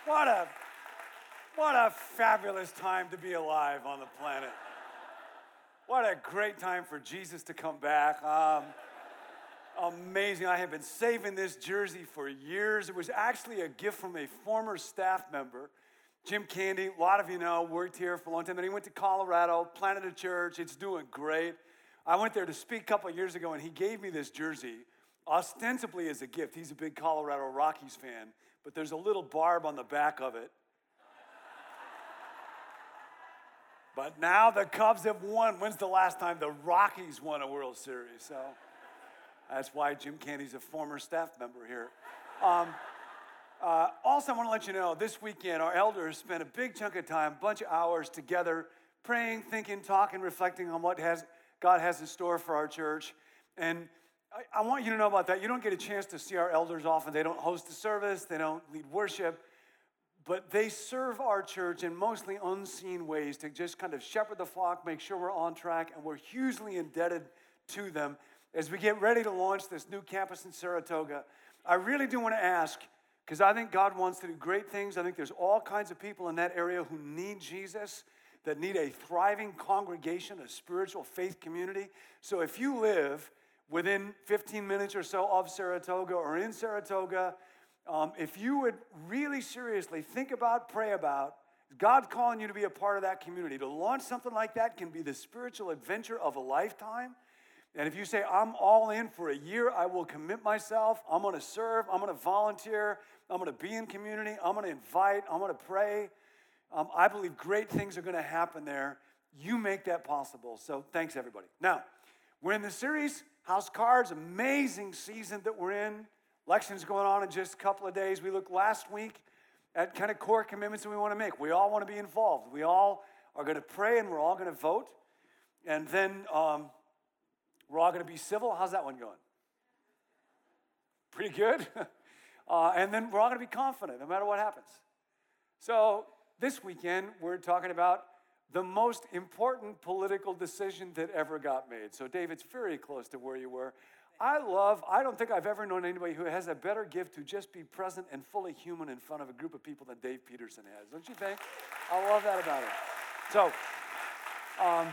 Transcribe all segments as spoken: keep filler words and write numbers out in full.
What a, what a fabulous time to be alive on the planet. What a great time for Jesus to come back. Um, amazing. I have been saving this jersey for years. It was actually a gift from a former staff member, Jim Candy. A lot of you know, worked here for a long time. Then he went to Colorado, planted a church. It's doing great. I went there to speak a couple of years ago, and he gave me this jersey, ostensibly as a gift. He's a big Colorado Rockies fan, but there's a little barb on the back of it. But now the Cubs have won. When's the last time the Rockies won a World Series? So that's why Jim Candy's a former staff member here. Um, uh, also, I want to let you know, this weekend, our elders spent a big chunk of time, a bunch of hours together, praying, thinking, talking, reflecting on what has God has in store for our church. And I, I want you to know about that. You don't get a chance to see our elders often. They don't host a service. They don't lead worship. But they serve our church in mostly unseen ways to just kind of shepherd the flock, make sure we're on track, and we're hugely indebted to them. As we get ready to launch this new campus in Saratoga, I really do want to ask, because I think God wants to do great things. I think there's all kinds of people in that area who need Jesus, that need a thriving congregation, a spiritual faith community. So if you live within fifteen minutes or so of Saratoga or in Saratoga, Um, if you would really seriously think about, pray about, God calling you to be a part of that community, to launch something like that can be the spiritual adventure of a lifetime. And if you say, I'm all in for a year, I will commit myself, I'm going to serve, I'm going to volunteer, I'm going to be in community, I'm going to invite, I'm going to pray. Um, I believe great things are going to happen there. You make that possible. So thanks, everybody. Now, we're in the series, House Cards, amazing season that we're in. Election's going on in just a couple of days. We looked last week at kind of core commitments that we want to make. We all want to be involved. We all are going to pray, and we're all going to vote. And then um, we're all going to be civil. How's that one going? Pretty good. uh, and then we're all going to be confident no matter what happens. So this weekend, we're talking about the most important political decision that ever got made. So Dave, it's very close to where you were. I love, I don't think I've ever known anybody who has a better gift to just be present and fully human in front of a group of people than Dave Peterson has. Don't you think? I love that about him. So, um,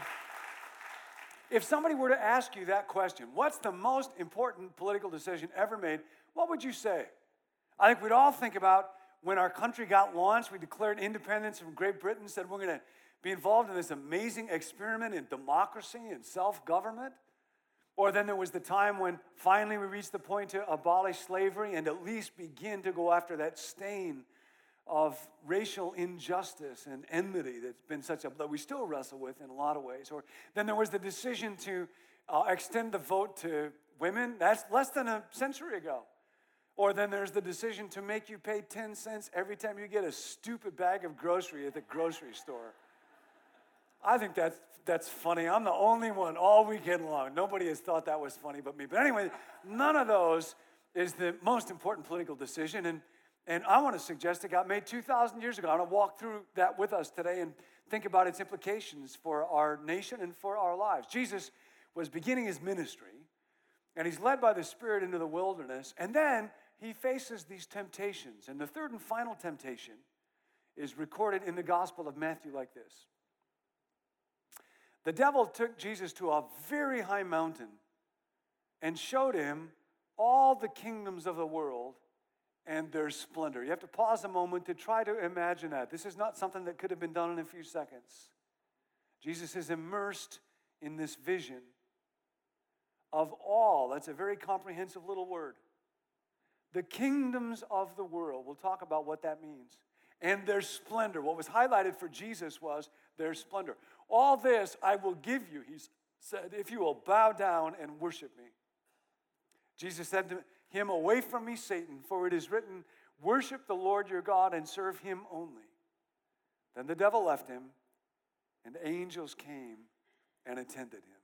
if somebody were to ask you that question, what's the most important political decision ever made, what would you say? I think we'd all think about when our country got launched, we declared independence from Great Britain, said we're going to be involved in this amazing experiment in democracy and self-government. Or then there was the time when finally we reached the point to abolish slavery and at least begin to go after that stain of racial injustice and enmity that's been such a, that we still wrestle with in a lot of ways. Or then there was the decision to uh, extend the vote to women. That's less than a century ago. Or then there's the decision to make you pay ten cents every time you get a stupid bag of grocery at the grocery store. I think that's that's funny. I'm the only one all weekend long. Nobody has thought that was funny but me. But anyway, none of those is the most important political decision. And, and I want to suggest it got made two thousand years ago. I want to walk through that with us today and think about its implications for our nation and for our lives. Jesus was beginning his ministry, and he's led by the Spirit into the wilderness. And then he faces these temptations. And the third and final temptation is recorded in the Gospel of Matthew like this. The devil took Jesus to a very high mountain and showed him all the kingdoms of the world and their splendor. You have to pause a moment to try to imagine that. This is not something that could have been done in a few seconds. Jesus is immersed in this vision of all. That's a very comprehensive little word. The kingdoms of the world. We'll talk about what that means. And their splendor. What was highlighted for Jesus was their splendor. All this I will give you, he said, if you will bow down and worship me. Jesus said to him, away from me, Satan, for it is written, worship the Lord your God and serve him only. Then the devil left him, and angels came and attended him.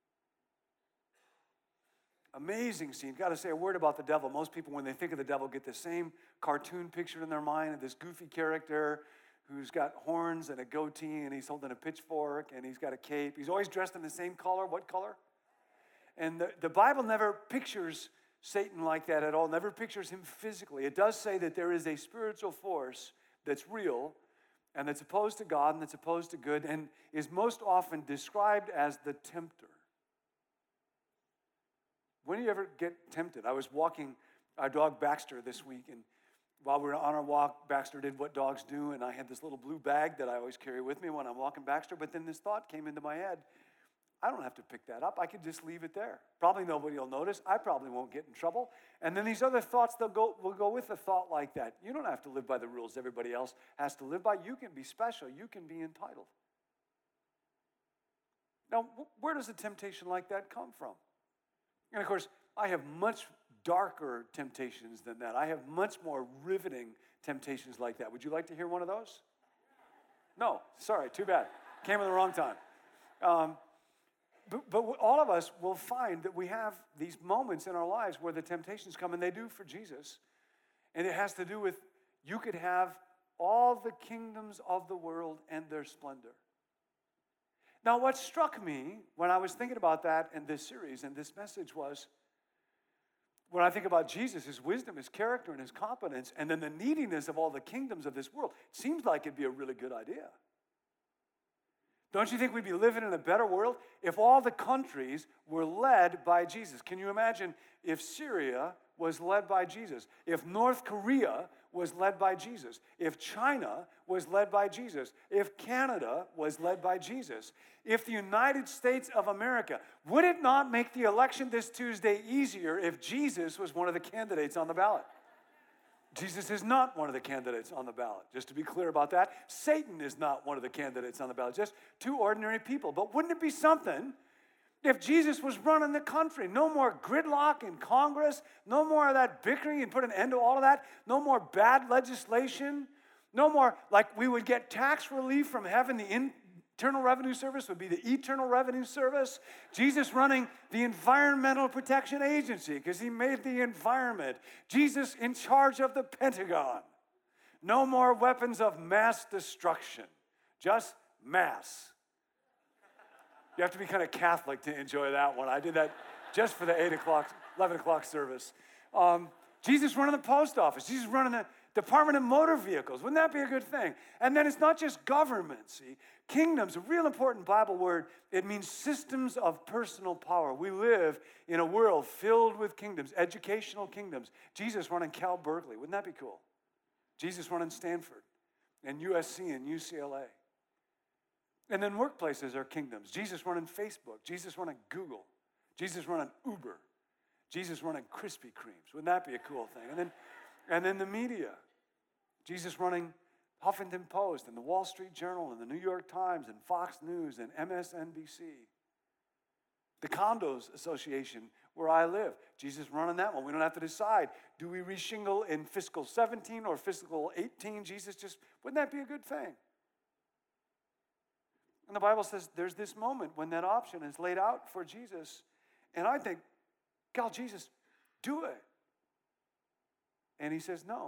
Amazing scene. Got to say a word about the devil. Most people, when they think of the devil, get the same cartoon picture in their mind of this goofy character who's got horns and a goatee, and he's holding a pitchfork, and he's got a cape. He's always dressed in the same color. What color? And the, the Bible never pictures Satan like that at all, never pictures him physically. It does say that there is a spiritual force that's real and that's opposed to God and that's opposed to good and is most often described as the tempter. When do you ever get tempted? I was walking our dog Baxter this week, and while we were on our walk, Baxter did what dogs do, and I had this little blue bag that I always carry with me when I'm walking Baxter, but then this thought came into my head. I don't have to pick that up. I could just leave it there. Probably nobody will notice. I probably won't get in trouble. And then these other thoughts, they'll go, will go with a thought like that. You don't have to live by the rules everybody else has to live by. You can be special. You can be entitled. Now, where does a temptation like that come from? And of course, I have much darker temptations than that. I have much more riveting temptations like that. Would you like to hear one of those? No, sorry, too bad. Came at the wrong time. Um, but, but all of us will find that we have these moments in our lives where the temptations come, and they do for Jesus. And it has to do with you could have all the kingdoms of the world and their splendor. Now, what struck me when I was thinking about that in this series and this message was, when I think about Jesus, his wisdom, his character, and his competence, and then the neediness of all the kingdoms of this world, it seems like it'd be a really good idea. Don't you think we'd be living in a better world if all the countries were led by Jesus? Can you imagine if Syria was led by Jesus, if North Korea was led by Jesus, if China was led by Jesus, if Canada was led by Jesus, if the United States of America, would it not make the election this Tuesday easier if Jesus was one of the candidates on the ballot? Jesus is not one of the candidates on the ballot, just to be clear about that. Satan is not one of the candidates on the ballot, just two ordinary people. But wouldn't it be something if Jesus was running the country? No more gridlock in Congress, no more of that bickering and put an end to all of that, no more bad legislation, no more, like we would get tax relief from heaven, the Internal Revenue Service would be the Eternal Revenue Service. Jesus running the Environmental Protection Agency because he made the environment. Jesus in charge of the Pentagon. No more weapons of mass destruction, just mass. You have to be kind of Catholic to enjoy that one. I did that just for the eight o'clock, eleven o'clock service. Um, Jesus running the post office. Jesus running the Department of Motor Vehicles. Wouldn't that be a good thing? And then it's not just government, see. Kingdoms, a real important Bible word. It means systems of personal power. We live in a world filled with kingdoms, educational kingdoms. Jesus running Cal Berkeley. Wouldn't that be cool? Jesus running Stanford and U S C and U C L A. And then workplaces are kingdoms. Jesus running Facebook. Jesus running Google. Jesus running Uber. Jesus running Krispy Kremes. Wouldn't that be a cool thing? And then, and then the media. Jesus running Huffington Post and the Wall Street Journal and the New York Times and Fox News and M S N B C. The Condos Association where I live. Jesus running that one. We don't have to decide. Do we reshingle in fiscal seventeen or fiscal eighteen? Jesus just, wouldn't that be a good thing? And the Bible says there's this moment when that option is laid out for Jesus. And I think, God, Jesus, do it. And he says, no.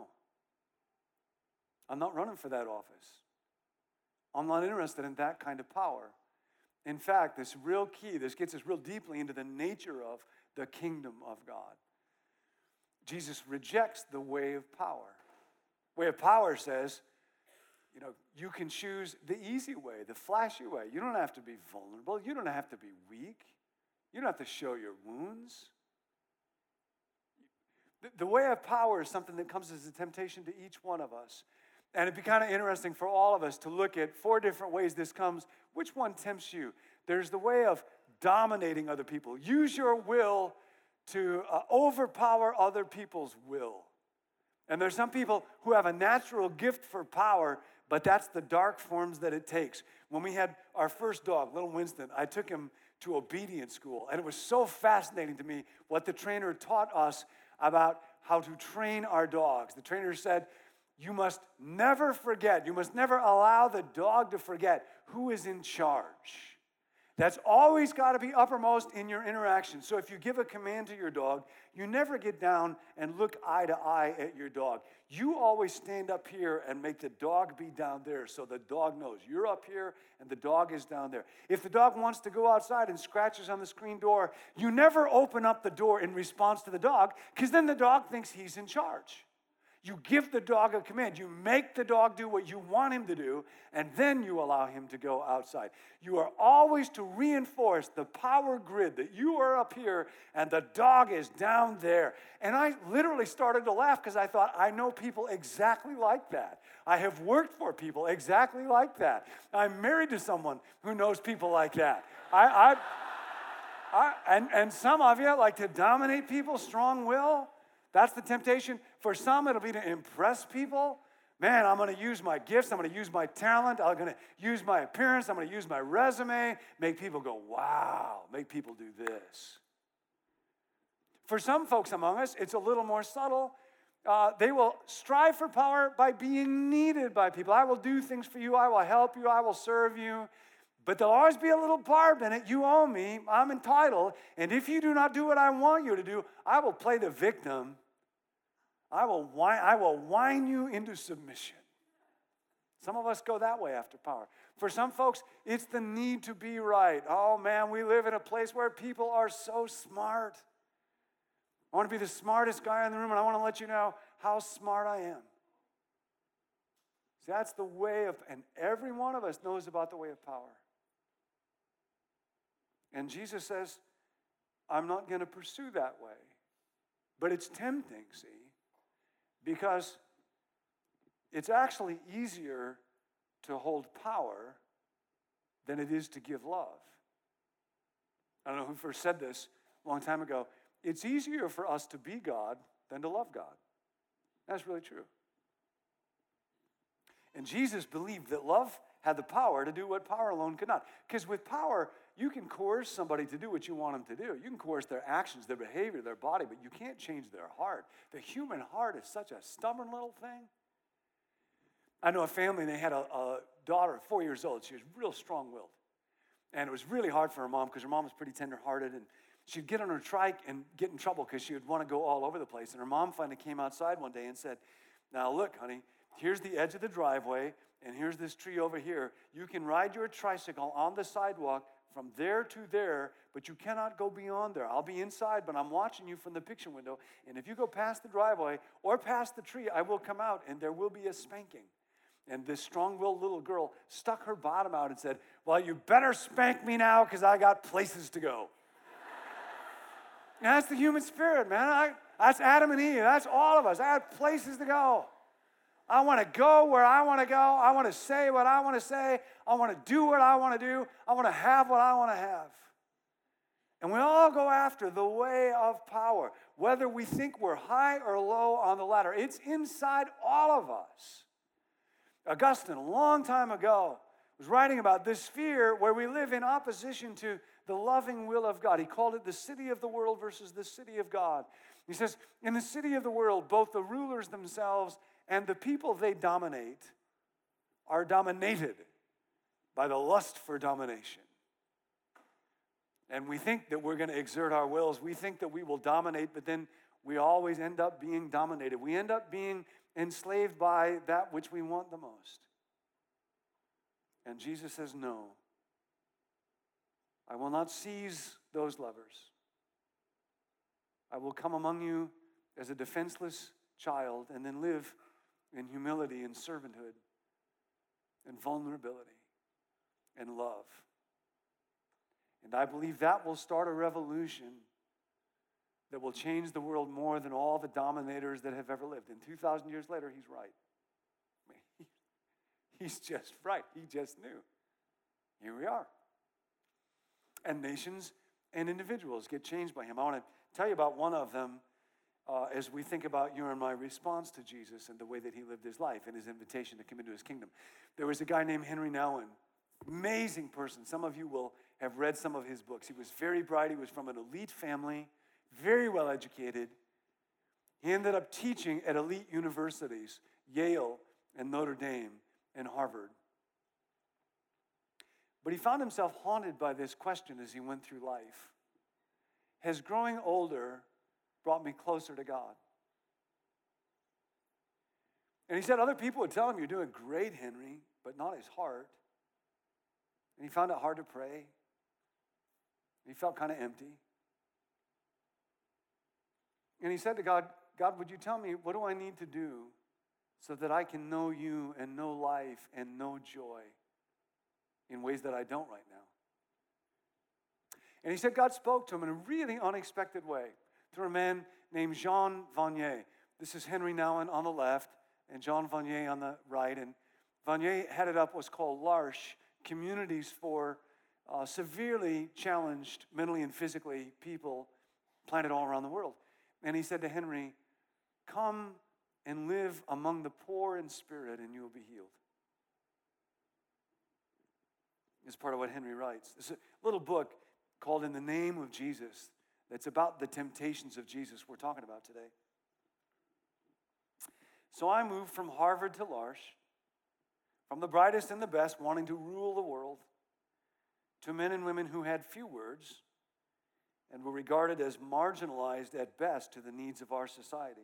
I'm not running for that office. I'm not interested in that kind of power. In fact, this real key, this gets us real deeply into the nature of the kingdom of God. Jesus rejects the way of power. Way of power says, you know, you can choose the easy way, the flashy way. You don't have to be vulnerable. You don't have to be weak. You don't have to show your wounds. The, the way of power is something that comes as a temptation to each one of us. And it'd be kind of interesting for all of us to look at four different ways this comes. Which one tempts you? There's the way of dominating other people. Use your will to uh, overpower other people's will. And there's some people who have a natural gift for power, but that's the dark forms that it takes. When we had our first dog, little Winston, I took him to obedience school. And it was so fascinating to me what the trainer taught us about how to train our dogs. The trainer said, you must never forget, you must never allow the dog to forget who is in charge. That's always got to be uppermost in your interaction. So if you give a command to your dog, you never get down and look eye to eye at your dog. You always stand up here and make the dog be down there so the dog knows you're up here and the dog is down there. If the dog wants to go outside and scratches on the screen door, you never open up the door in response to the dog because then the dog thinks he's in charge. You give the dog a command. You make the dog do what you want him to do, and then you allow him to go outside. You are always to reinforce the power grid that you are up here and the dog is down there. And I literally started to laugh because I thought, I know people exactly like that. I have worked for people exactly like that. I'm married to someone who knows people like that. I, I, I and, and some of you like to dominate people, strong will. That's the temptation. For some, it'll be to impress people. Man, I'm going to use my gifts. I'm going to use my talent. I'm going to use my appearance. I'm going to use my resume. Make people go, wow. Make people do this. For some folks among us, it's a little more subtle. Uh, they will strive for power by being needed by people. I will do things for you. I will help you. I will serve you. But there'll always be a little barb in it. You owe me. I'm entitled. And if you do not do what I want you to do, I will play the victim. I will whine, I will whine you into submission. Some of us go that way after power. For some folks, it's the need to be right. Oh, man, we live in a place where people are so smart. I want to be the smartest guy in the room, and I want to let you know how smart I am. See, that's the way of, and every one of us knows about the way of power. And Jesus says, I'm not going to pursue that way. But it's tempting, see, because it's actually easier to hold power than it is to give love. I don't know who first said this a long time ago. It's easier for us to be God than to love God. That's really true. And Jesus believed that love had the power to do what power alone could not. Because with power, you can coerce somebody to do what you want them to do. You can coerce their actions, their behavior, their body, but you can't change their heart. The human heart is such a stubborn little thing. I know a family, they had a, a daughter, four years old. She was real strong-willed. And it was really hard for her mom because her mom was pretty tender-hearted, and she'd get on her trike and get in trouble because she would want to go all over the place. And her mom finally came outside one day and said, now look, honey, here's the edge of the driveway, and here's this tree over here. You can ride your tricycle on the sidewalk from there to there, but you cannot go beyond there. I'll be inside, but I'm watching you from the picture window, and if you go past the driveway or past the tree, I will come out, and there will be a spanking. And this strong-willed little girl stuck her bottom out and said, well, you better spank me now because I got places to go. And that's the human spirit, man. I, that's Adam and Eve. That's all of us. I have places to go. I want to go where I want to go. I want to say what I want to say. I want to do what I want to do. I want to have what I want to have. And we all go after the way of power, whether we think we're high or low on the ladder. It's inside all of us. Augustine, a long time ago, was writing about this sphere where we live in opposition to the loving will of God. He called it the city of the world versus the city of God. He says, in the city of the world, both the rulers themselves and the people they dominate are dominated by the lust for domination. And we think that we're going to exert our wills. We think that we will dominate, but then we always end up being dominated. We end up being enslaved by that which we want the most. And Jesus says, no. I will not seize those levers. I will come among you as a defenseless child and then live in humility and servanthood and vulnerability and love. And I believe that will start a revolution that will change the world more than all the dominators that have ever lived. And two thousand years later, he's right. I mean, he's just right. He just knew. Here we are. And nations and individuals get changed by him. I want to tell you about one of them uh, as we think about your and my response to Jesus and the way that he lived his life and his invitation to come into his kingdom. There was a guy named Henry Nouwen, amazing person. Some of you will have read some of his books. He was very bright. He was from an elite family, very well educated. He ended up teaching at elite universities, Yale and Notre Dame and Harvard. But he found himself haunted by this question as he went through life. Has growing older brought me closer to God? And he said other people would tell him, you're doing great, Henry, but not his heart. And he found it hard to pray. He felt kind of empty. And he said to God, God, would you tell me, what do I need to do so that I can know you and know life and know joy in ways that I don't right now? And he said God spoke to him in a really unexpected way through a man named Jean Vanier. This is Henry Nouwen on the left and Jean Vanier on the right. And Vanier headed up what's called L'Arche, communities for uh, severely challenged mentally and physically people planted all around the world. And he said to Henry, come and live among the poor in spirit and you will be healed. It's part of what Henry writes. It's a little book called In the Name of Jesus that's about the temptations of Jesus we're talking about today. So I moved from Harvard to L'Arche, from the brightest and the best wanting to rule the world, to men and women who had few words and were regarded as marginalized at best to the needs of our society.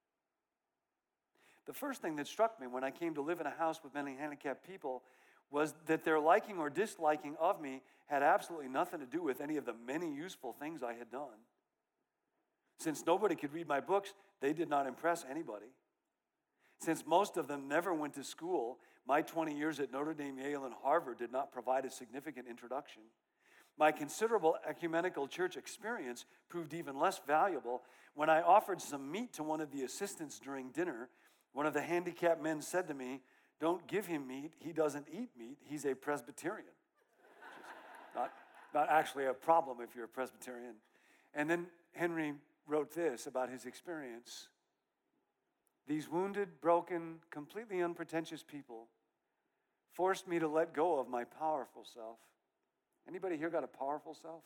The first thing that struck me when I came to live in a house with mentally handicapped people was that their liking or disliking of me had absolutely nothing to do with any of the many useful things I had done. Since nobody could read my books, they did not impress anybody. Since most of them never went to school, my twenty years at Notre Dame, Yale, and Harvard did not provide a significant introduction. My considerable ecumenical church experience proved even less valuable. When I offered some meat to one of the assistants during dinner, one of the handicapped men said to me, don't give him meat, he doesn't eat meat, he's a Presbyterian. Not, not actually a problem if you're a Presbyterian. And then Henry wrote this about his experience. These wounded, broken, completely unpretentious people forced me to let go of my powerful self. Anybody here got a powerful self?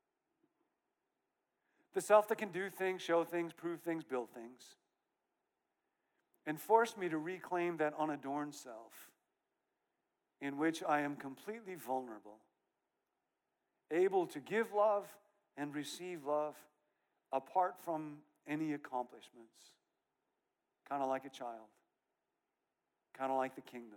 The self that can do things, show things, prove things, build things. And forced me to reclaim that unadorned self in which I am completely vulnerable, able to give love and receive love apart from any accomplishments, kind of like a child, kind of like the kingdom.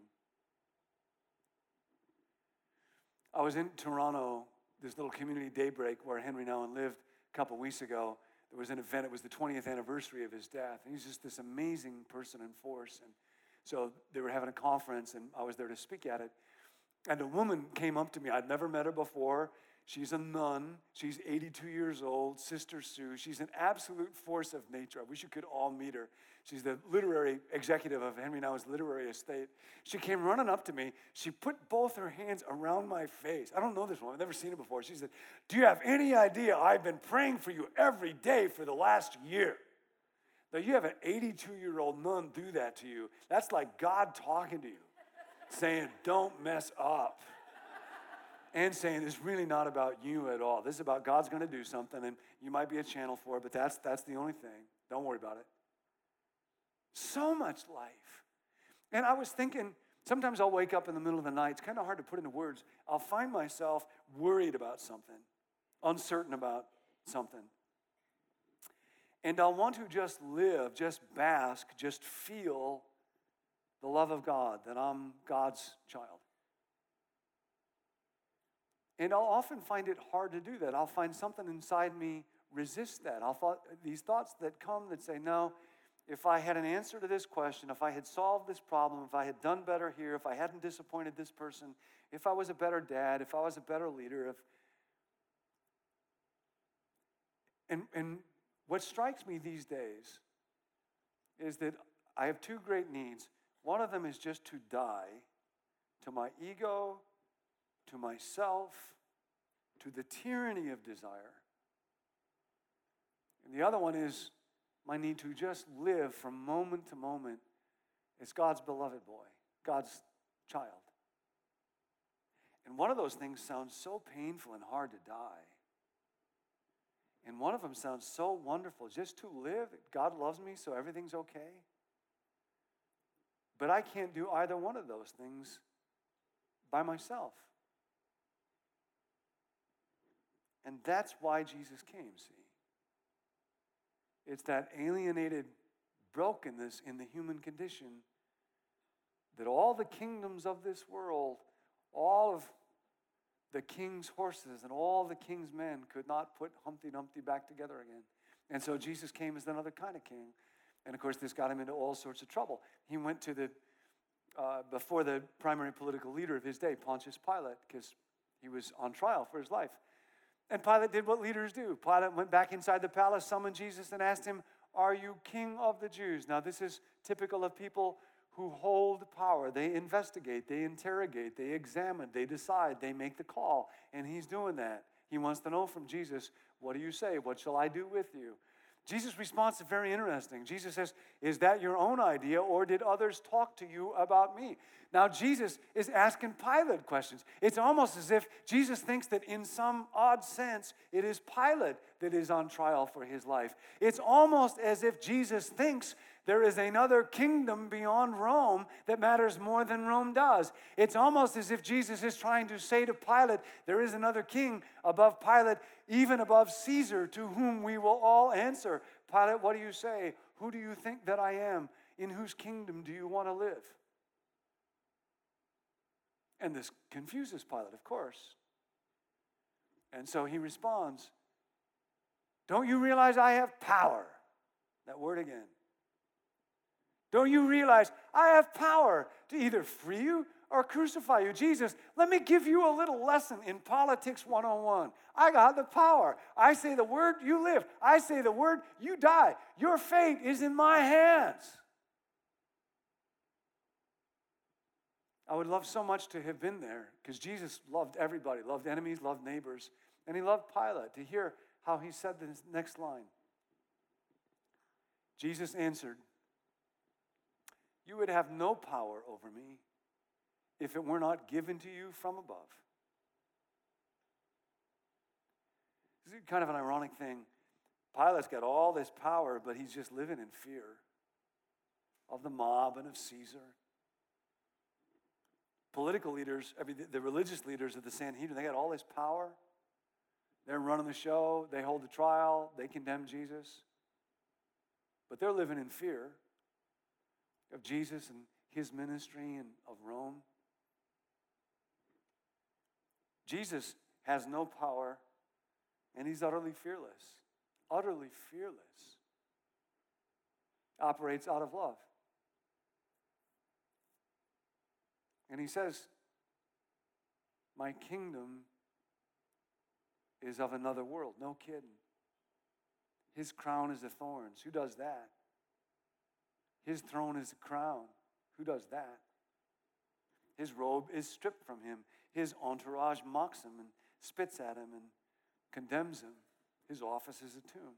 I was in Toronto, this little community Daybreak where Henry Nouwen lived a couple weeks ago. There was an event, it was the twentieth anniversary of his death. And he's just this amazing person and force. And so they were having a conference and I was there to speak at it. And a woman came up to me. I'd never met her before. She's a nun. She's eighty-two years old, Sister Sue. She's an absolute force of nature. I wish you could all meet her. She's the literary executive of Henry Nouwen's literary estate. She came running up to me. She put both her hands around my face. I don't know this woman. I've never seen her before. She said, do you have any idea I've been praying for you every day for the last year? Now, you have an eighty-two-year-old nun do that to you. That's like God talking to you, saying, don't mess up. And saying, it's really not about you at all. This is about God's going to do something, and you might be a channel for it, but that's, that's the only thing. Don't worry about it. So much life. And I was thinking, sometimes I'll wake up in the middle of the night. It's kind of hard to put into words. I'll find myself worried about something, uncertain about something. And I'll want to just live, just bask, just feel the love of God, that I'm God's child. And I'll often find it hard to do that. I'll find something inside me resist that. I'll thought these thoughts that come that say, no, if I had an answer to this question, if I had solved this problem, if I had done better here, if I hadn't disappointed this person, if I was a better dad, if I was a better leader, if and and what strikes me these days is that I have two great needs. One of them is just to die to my ego, to myself, to the tyranny of desire. And the other one is my need to just live from moment to moment as God's beloved boy, God's child. And one of those things sounds so painful and hard to die. And one of them sounds so wonderful, just to live. God loves me, so everything's okay. But I can't do either one of those things by myself. And that's why Jesus came, see. It's that alienated brokenness in the human condition that all the kingdoms of this world, all of the king's horses and all the king's men could not put Humpty Dumpty back together again. And so Jesus came as another kind of king, And of course, this got him into all sorts of trouble. He went to the, uh, before the primary political leader of his day, Pontius Pilate, because he was on trial for his life. And Pilate did what leaders do. Pilate went back inside the palace, summoned Jesus, and asked him, "Are you king of the Jews?" Now, this is typical of people who hold power. They investigate, they interrogate, they examine, they decide, they make the call. And he's doing that. He wants to know from Jesus, "What do you say? What shall I do with you?" Jesus' response is very interesting. Jesus says, "Is that your own idea, or did others talk to you about me?" Now, Jesus is asking Pilate questions. It's almost as if Jesus thinks that in some odd sense, it is Pilate that is on trial for his life. It's almost as if Jesus thinks there is another kingdom beyond Rome that matters more than Rome does. It's almost as if Jesus is trying to say to Pilate, there is another king above Pilate, even above Caesar, to whom we will all answer. "Pilate, what do you say? Who do you think that I am? In whose kingdom do you want to live?" And this confuses Pilate, of course. And so he responds, "Don't you realize I have power?" That word again. "Don't you realize I have power to either free you or crucify you?" Jesus, let me give you a little lesson in Politics one oh one. I got the power. I say the word, you live. I say the word, you die. Your fate is in my hands. I would love so much to have been there, because Jesus loved everybody, loved enemies, loved neighbors, and he loved Pilate, to hear how he said this next line. Jesus answered, "You would have no power over me if it were not given to you from above." This is kind of an ironic thing. Pilate's got all this power, but he's just living in fear of the mob and of Caesar. Political leaders, I mean, the religious leaders of the Sanhedrin, they got all this power. They're running the show. They hold the trial. They condemn Jesus. But they're living in fear of Jesus and his ministry and of Rome. Jesus has no power, and he's utterly fearless. Utterly fearless. Operates out of love. And he says, "My kingdom is of another world." No kidding. His crown is of thorns. Who does that? His throne is a crown. Who does that? His robe is stripped from him. His entourage mocks him and spits at him and condemns him. His office is a tomb.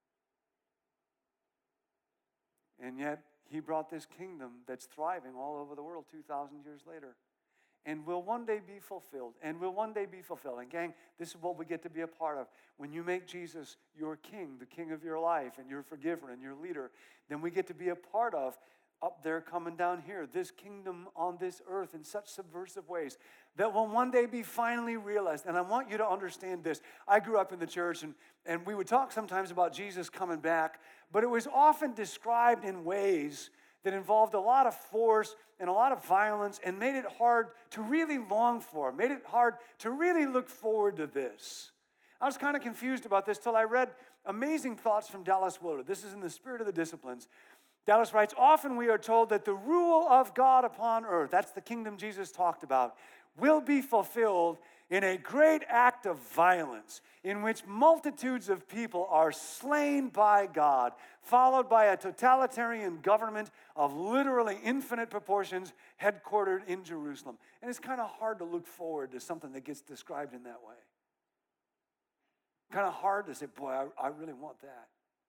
And yet, he brought this kingdom that's thriving all over the world two thousand years later, and will one day be fulfilled, and will one day be fulfilled. And gang, this is what we get to be a part of. When you make Jesus your king, the king of your life, and your forgiver, and your leader, then we get to be a part of, up there coming down here, this kingdom on this earth in such subversive ways that will one day be finally realized. And I want you to understand this. I grew up in the church, and, and we would talk sometimes about Jesus coming back, but it was often described in ways that involved a lot of force and a lot of violence and made it hard to really long for, made it hard to really look forward to this. I was kind of confused about this till I read amazing thoughts from Dallas Willard. This is in the Spirit of the Disciplines. Dallas writes, "Often we are told that the rule of God upon earth," that's the kingdom Jesus talked about, "will be fulfilled in a great act of violence in which multitudes of people are slain by God, followed by a totalitarian government of literally infinite proportions headquartered in Jerusalem." And it's kind of hard to look forward to something that gets described in that way. Kind of hard to say, boy, I, I really want that.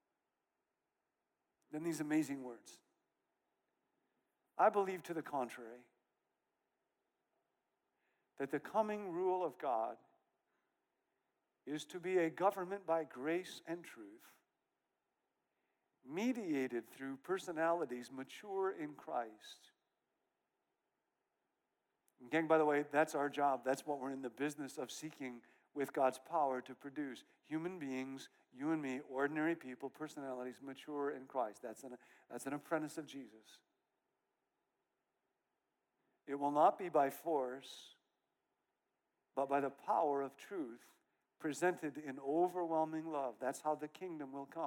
Then these amazing words. "I believe to the contrary, that the coming rule of God is to be a government by grace and truth, mediated through personalities mature in Christ." And gang, by the way, that's our job. That's what we're in the business of seeking with God's power to produce. Human beings, you and me, ordinary people, personalities, mature in Christ. That's an, that's an apprentice of Jesus. It will not be by force, but by the power of truth presented in overwhelming love. That's how the kingdom will come.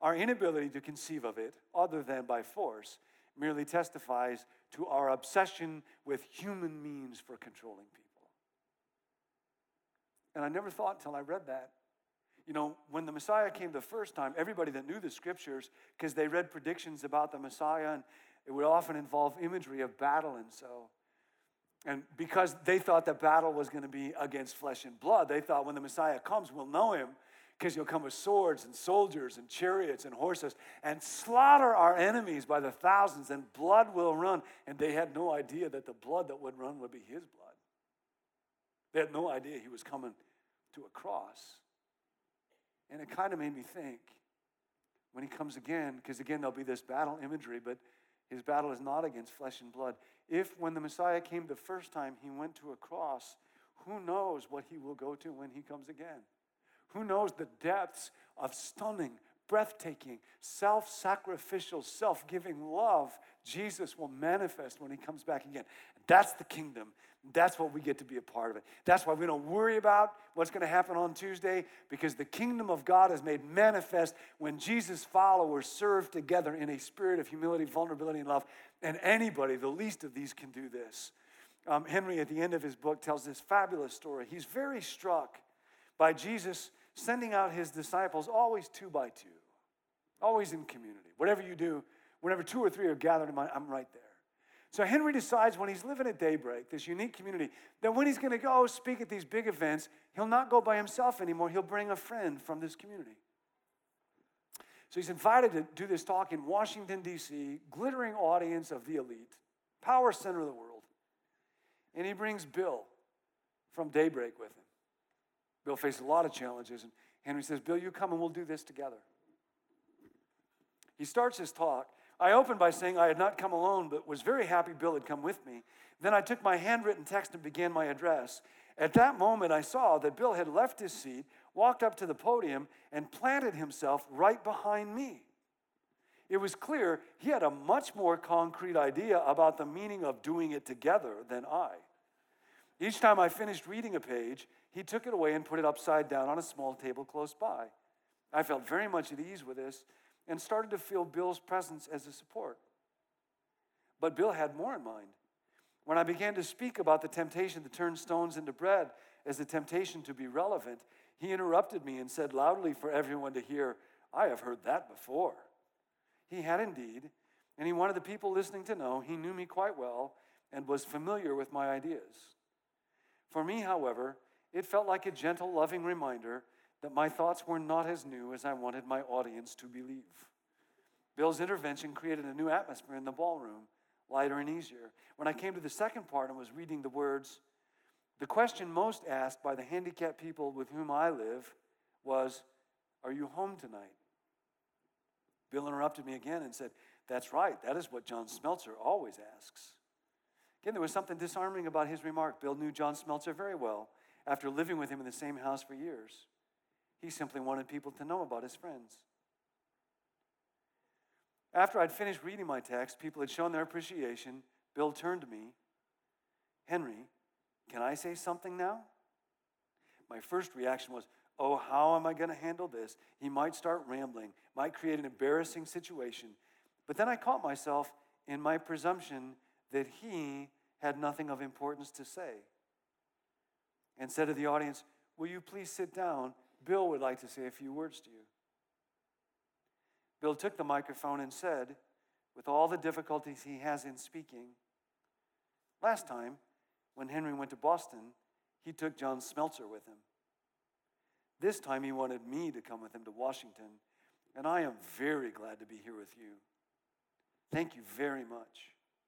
Our inability to conceive of it, other than by force, merely testifies to our obsession with human means for controlling people. And I never thought until I read that. You know, when the Messiah came the first time, everybody that knew the scriptures, because they read predictions about the Messiah, and it would often involve imagery of battle and so. And because they thought the battle was going to be against flesh and blood, they thought when the Messiah comes, we'll know him, because he'll come with swords and soldiers and chariots and horses and slaughter our enemies by the thousands, and blood will run. And they had no idea that the blood that would run would be his blood. They had no idea he was coming to a cross. And it kind of made me think, when he comes again, because again, there'll be this battle imagery, but his battle is not against flesh and blood. If when the Messiah came the first time, he went to a cross, who knows what he will go to when he comes again? Who knows the depths of stunning, breathtaking, self-sacrificial, self-giving love Jesus will manifest when he comes back again. That's the kingdom. That's what we get to be a part of it. That's why we don't worry about what's going to happen on Tuesday, because the kingdom of God is made manifest when Jesus' followers serve together in a spirit of humility, vulnerability, and love. And anybody, the least of these, can do this. Um, Henry, at the end of his book, tells this fabulous story. He's very struck by Jesus sending out his disciples always two by two, always in community. Whatever you do, whenever two or three are gathered in my, I'm right there. So Henry decides when he's living at Daybreak, this unique community, that when he's going to go speak at these big events, he'll not go by himself anymore. He'll bring a friend from this community. So he's invited to do this talk in Washington, D C, glittering audience of the elite, power center of the world. And he brings Bill from Daybreak with him. Bill faced a lot of challenges, and Henry says, Bill, you come and we'll do this together. He starts his talk. I opened by saying I had not come alone, but was very happy Bill had come with me. Then I took my handwritten text and began my address. At that moment, I saw that Bill had left his seat, walked up to the podium, and planted himself right behind me. It was clear he had a much more concrete idea about the meaning of doing it together than I. Each time I finished reading a page, he took it away and put it upside down on a small table close by. I felt very much at ease with this and started to feel Bill's presence as a support. But Bill had more in mind. When I began to speak about the temptation to turn stones into bread as a temptation to be relevant, he interrupted me and said loudly for everyone to hear, I have heard that before. He had indeed, and he wanted the people listening to know he knew me quite well and was familiar with my ideas. For me, however, it felt like a gentle, loving reminder that my thoughts were not as new as I wanted my audience to believe. Bill's intervention created a new atmosphere in the ballroom, lighter and easier. When I came to the second part and was reading the words, the question most asked by the handicapped people with whom I live was, are you home tonight? Bill interrupted me again and said, that's right, that is what John Smeltzer always asks. Again, there was something disarming about his remark. Bill knew John Smeltzer very well after living with him in the same house for years. He simply wanted people to know about his friends. After I'd finished reading my text, people had shown their appreciation. Bill turned to me. Henry, can I say something now? My first reaction was, oh, how am I going to handle this? He might start rambling, might create an embarrassing situation. But then I caught myself in my presumption that he had nothing of importance to say, and said to the audience, will you please sit down? Bill would like to say a few words to you. Bill took the microphone and said, with all the difficulties he has in speaking, last time, when Henry went to Boston, he took John Smeltzer with him. This time he wanted me to come with him to Washington, and I am very glad to be here with you. Thank you very much.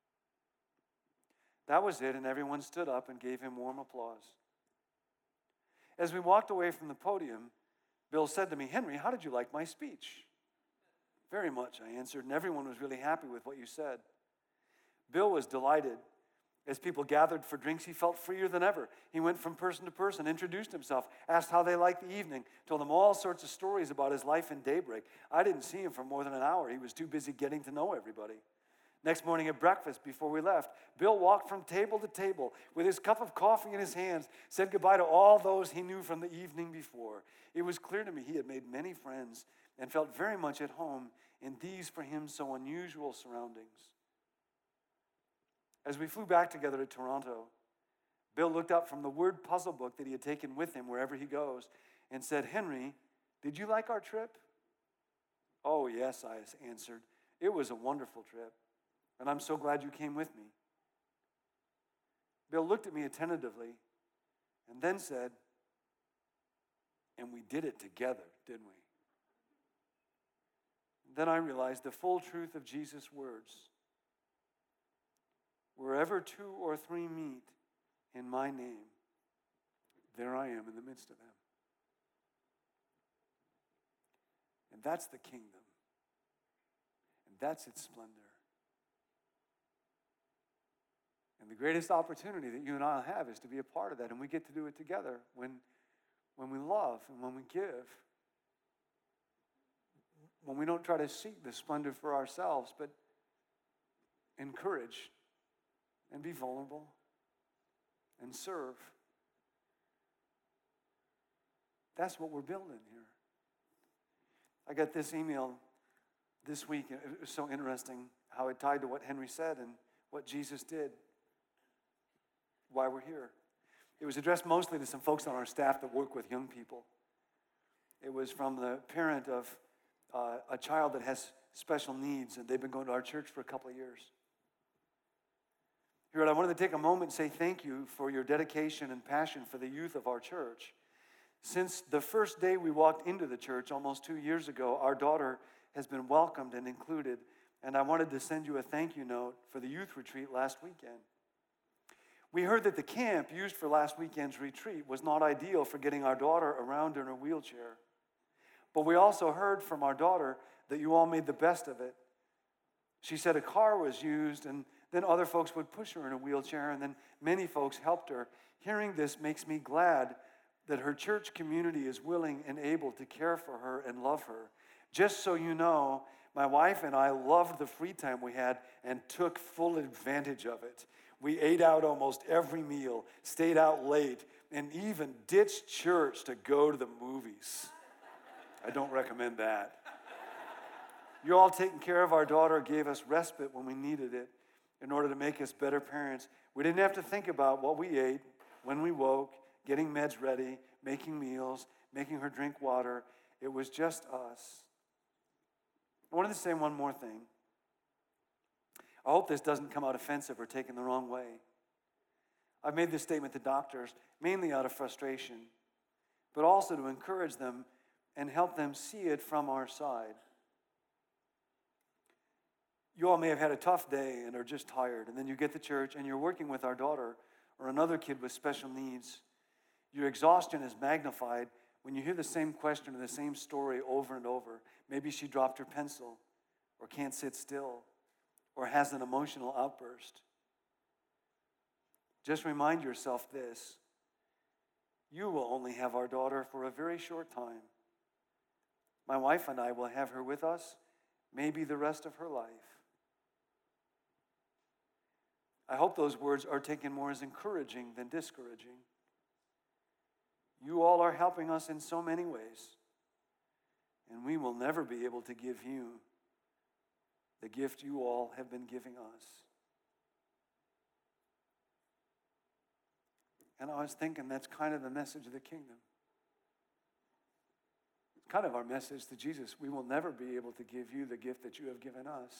That was it, and everyone stood up and gave him warm applause. As we walked away from the podium, Bill said to me, Henry, how did you like my speech? Very much, I answered, and everyone was really happy with what you said. Bill was delighted. As people gathered for drinks, he felt freer than ever. He went from person to person, introduced himself, asked how they liked the evening, told them all sorts of stories about his life in Daybreak. I didn't see him for more than an hour. He was too busy getting to know everybody. Next morning at breakfast, before we left, Bill walked from table to table with his cup of coffee in his hands, said goodbye to all those he knew from the evening before. It was clear to me he had made many friends and felt very much at home in these, for him, so unusual surroundings. As we flew back together to Toronto, Bill looked up from the word puzzle book that he had taken with him wherever he goes and said, "Henry, did you like our trip?" "Oh, yes," I answered. "It was a wonderful trip, and I'm so glad you came with me." Bill looked at me attentively and then said, "And we did it together, didn't we?" Then I realized the full truth of Jesus' words. Wherever two or three meet in my name, there I am in the midst of them. And that's the kingdom. And that's its splendor. And the greatest opportunity that you and I have is to be a part of that. And we get to do it together when, when we love and when we give. When we don't try to seek the splendor for ourselves, but encourage and be vulnerable and serve. That's what we're building here. I got this email this week. It was so interesting how it tied to what Henry said and what Jesus did, why we're here. It was addressed mostly to some folks on our staff that work with young people. It was from the parent of uh, a child that has special needs, and they've been going to our church for a couple of years. He wrote, "I wanted to take a moment and say thank you for your dedication and passion for the youth of our church. Since the first day we walked into the church almost two years ago, our daughter has been welcomed and included, and I wanted to send you a thank you note for the youth retreat last weekend. We heard that the camp used for last weekend's retreat was not ideal for getting our daughter around in her wheelchair. But we also heard from our daughter that you all made the best of it. She said a car was used, and then other folks would push her in a wheelchair, and then many folks helped her. Hearing this makes me glad that her church community is willing and able to care for her and love her. Just so you know, my wife and I loved the free time we had and took full advantage of it. We ate out almost every meal, stayed out late, and even ditched church to go to the movies. I don't recommend that. You all taking care of our daughter gave us respite when we needed it in order to make us better parents. We didn't have to think about what we ate, when we woke, getting meds ready, making meals, making her drink water. It was just us. I wanted to say one more thing. I hope this doesn't come out offensive or taken the wrong way. I've made this statement to doctors mainly out of frustration, but also to encourage them and help them see it from our side. You all may have had a tough day and are just tired, and then you get to church and you're working with our daughter or another kid with special needs. Your exhaustion is magnified when you hear the same question or the same story over and over. Maybe she dropped her pencil or can't sit still or has an emotional outburst. Just remind yourself this: you will only have our daughter for a very short time. My wife and I will have her with us maybe the rest of her life. I hope those words are taken more as encouraging than discouraging. You all are helping us in so many ways, and we will never be able to give you the gift you all have been giving us. And I was thinking that's kind of the message of the kingdom. It's kind of our message to Jesus. We will never be able to give you the gift that you have given us.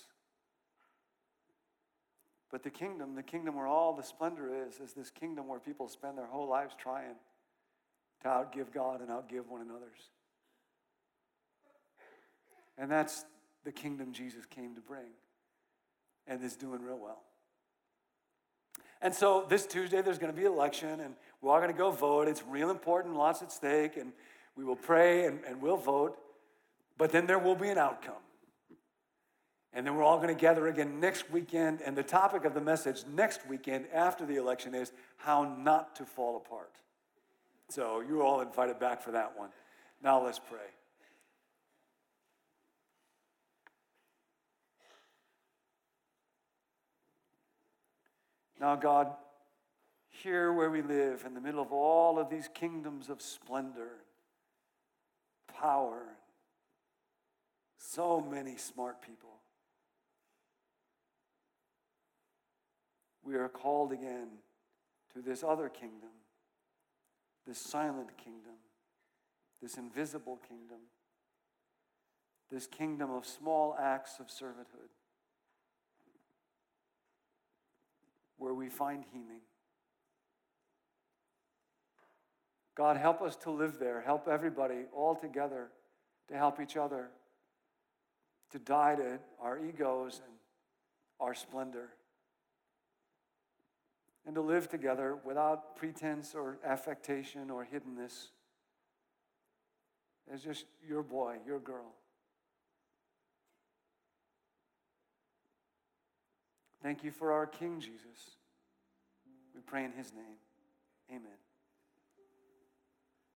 But the kingdom, the kingdom where all the splendor is, is this kingdom where people spend their whole lives trying to outgive God and outgive one another's. And that's the kingdom Jesus came to bring and is doing real well. And so this Tuesday there's going to be an election, and we're all going to go vote. It's real important, lots at stake, and we will pray and, and we'll vote. But then there will be an outcome. And then we're all going to gather again next weekend, and the topic of the message next weekend after the election is how not to fall apart. So you're all invited back for that one. Now let's pray. Now, God, here where we live, in the middle of all of these kingdoms of splendor, power, So many smart people. We are called again to this other kingdom, this silent kingdom, this invisible kingdom, this kingdom of small acts of servanthood, where we find healing. God, help us to live there. Help everybody all together to help each other, to die to our egos and our splendor, and to live together without pretense or affectation or hiddenness, as just your boy, your girl. Thank you for our King Jesus. We pray in his name. Amen.